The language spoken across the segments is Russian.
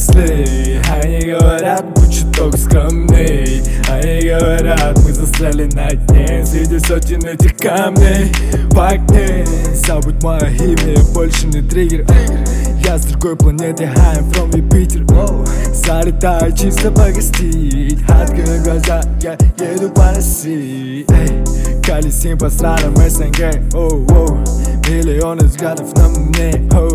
взрослей. Они говорят, будь чуток скромней. Они говорят, мы застряли на дне среди сотен этих камней. Пакни, забудь мое имя, больше не триггер. Я с другой планеты, I'm from Юпитер. Залетаю чисто погостить. Открою глаза, я еду по России. Колесим по странам СНГ. Миллионы взглядов на мне.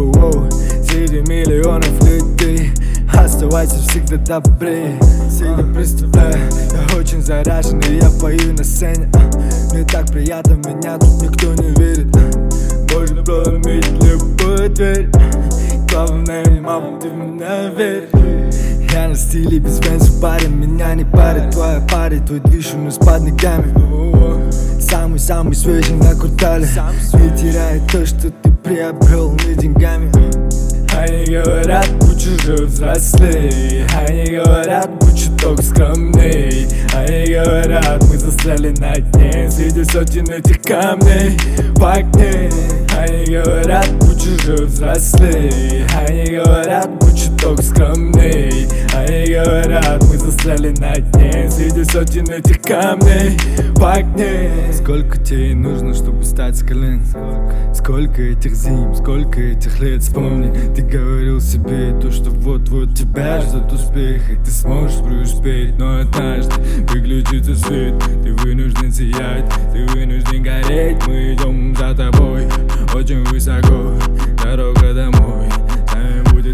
Среди миллионов людей оставайся всегда добрее. Всегда представляю, я очень заряжен и я пою на сцене. Мне так приятно, меня тут никто не верит. Можно проломить любую дверь. Главное, мама, ты в меня веришь. Я на стиле без бенза, парень, меня не парит. Твоя парень, твой движ у нас под ногами. Самый-самый свежий на квартале. Не теряй то, что ты приобрел не деньгами. Они говорят, будь уже взрослей. Они говорят, будь чуток скромней. Они говорят, мы застряли на дне среди сотен этих камней. Пакни, они говорят, будь уже взрослей. Они говорят, будь чуток скромней. Они говорят, мы застряли на дне среди сотен этих камней. Пакни. Сколько тебе нужно, чтобы стать с колен? Сколько этих зим, сколько этих лет? Вспомни, ты говорил себе то, что вот-вот тебя ждет успех, и ты сможешь преуспеть. Но однажды выключится свет, ты вынужден сиять, ты вынужден гореть. Мы идем за тобой очень высоко, дорога домой, с нами будет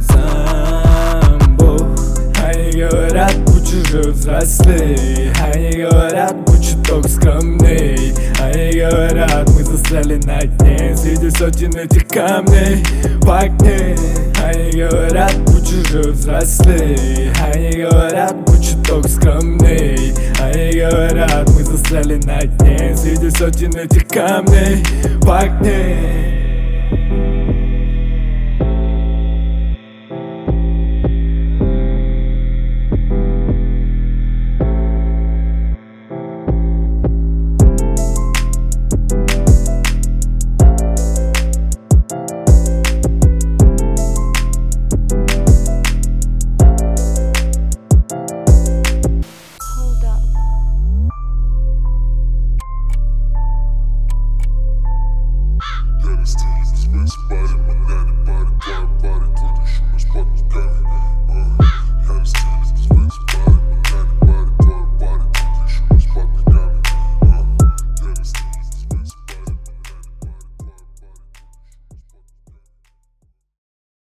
сам Бог. Они говорят, будь уже взрослей. Они говорят, будь чуток скромней. Они говорят, мы застряли на дне среди сотен этих камней. Пакни, они говорят, будь уже взрослей. Они говорят, будь чуток скромней. Они говорят, мы застряли на дне среди сотен этих камней. Пакни.